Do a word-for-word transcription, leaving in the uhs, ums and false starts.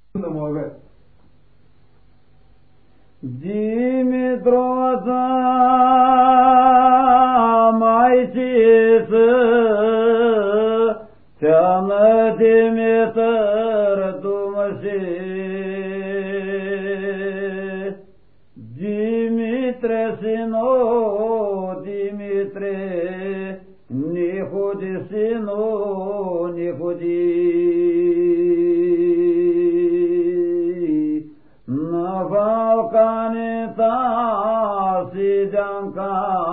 Dimitroța Maicisă, Teamnă Dimitr Dumnezeu, Dimitre sino, Dimitre, Nihudi sino, Nihudi. Navalkanita Siddhanka